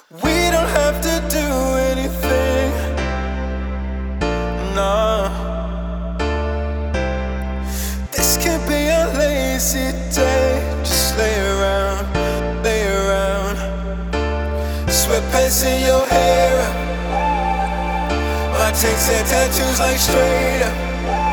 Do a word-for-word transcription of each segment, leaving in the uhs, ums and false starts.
We don't have to do anything, no. This could be a lazy day. Just lay around, lay around. Sweatpants in your hair. My takes and tattoos like straight up.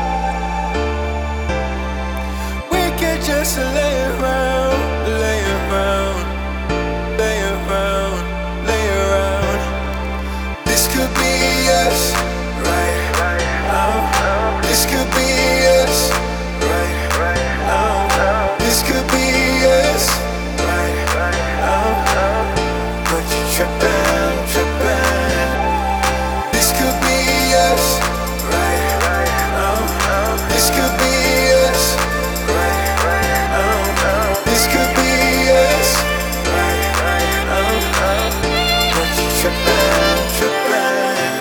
We could just lay around, lay around, lay around, lay around. This could be us, right now. This could be us, right now. This could be us, right now. But you trippin', trippin'. This could be us, right now. This could be us, right now. This could be us, right now. But you trippin', trippin'.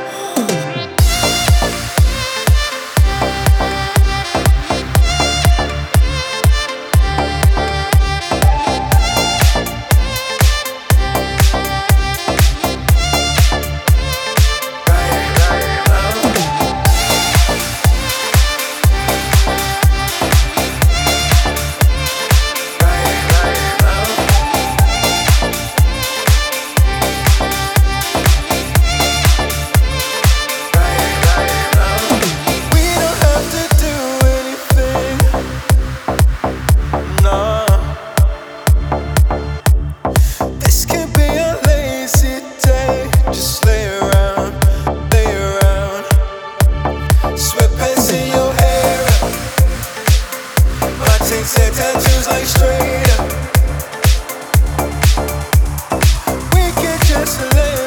Said tattoos like straight up. We could just lay